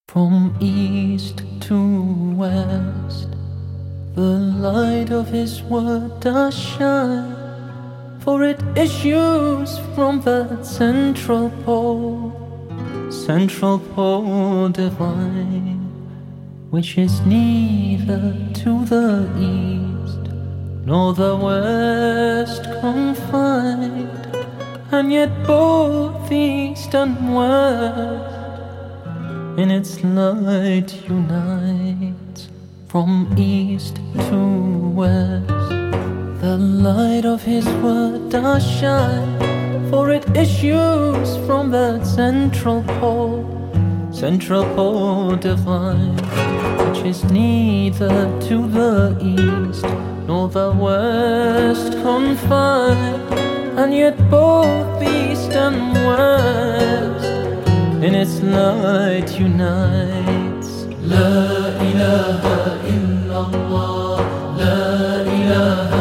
From east to west, the light of His word does shine, for it issues from that central pole divine, which is neither to the east nor the west confined, and yet both east and west in its light unites. From east to west, the light of His word does shine, for it issues from that central pole divine, which is neither to the east nor the west confined, and yet both east and west in its light unites. La ilaha illallah, la ilaha